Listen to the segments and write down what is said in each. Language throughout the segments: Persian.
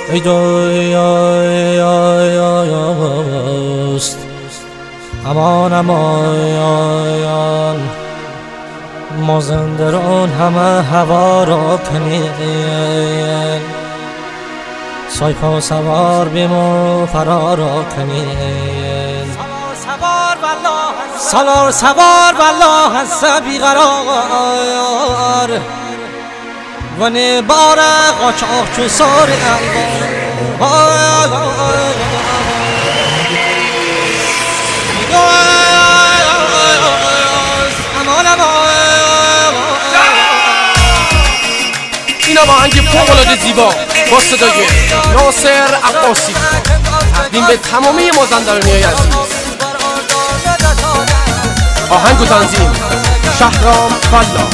ای دوست امان امان مازندران همه هوا را کنید سایپا سوار بیمو فرا را کنید سالار سوار والله هست بیقرار و نبار قاچاق چو سار این آهنگ فوق‌العاده زیبا با صدای ناصر عباسی تقدیم به تمامی مازندرانی‌های عزیز. آهنگ و تنظیم شهرام والله.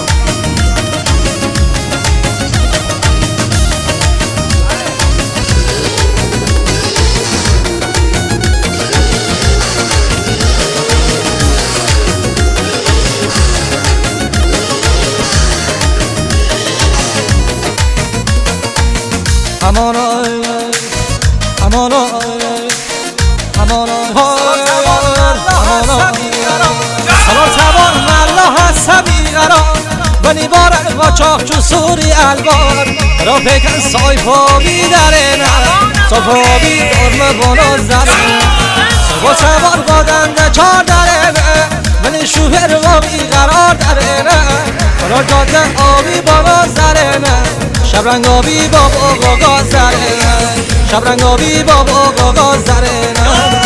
امان امان امان سالار سوار والله هست بیقرار و نبار قاچاق چو سوری الوار را پیکن سایپا بیدرنه سایپا بیدار مبانا زرنه سایپا سوار بادنده چار درنه ولی شوهر با بیقرار درنه را جاده آبی بالا زرنه شبرنگ آبی بابا گاگا زرنه شبرنگ آبی بابا گاگا زرنه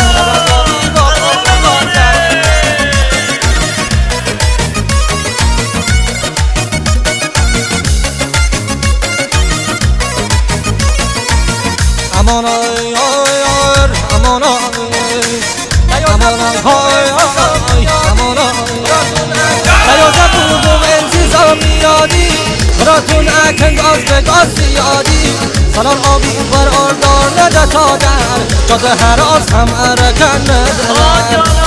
امان امان امان نیازت بود و انتظام میادی براتون اکن گاز به گاز زیادی سالار آبی برار دار نده تا در جاده هراز هم ارکن ندارن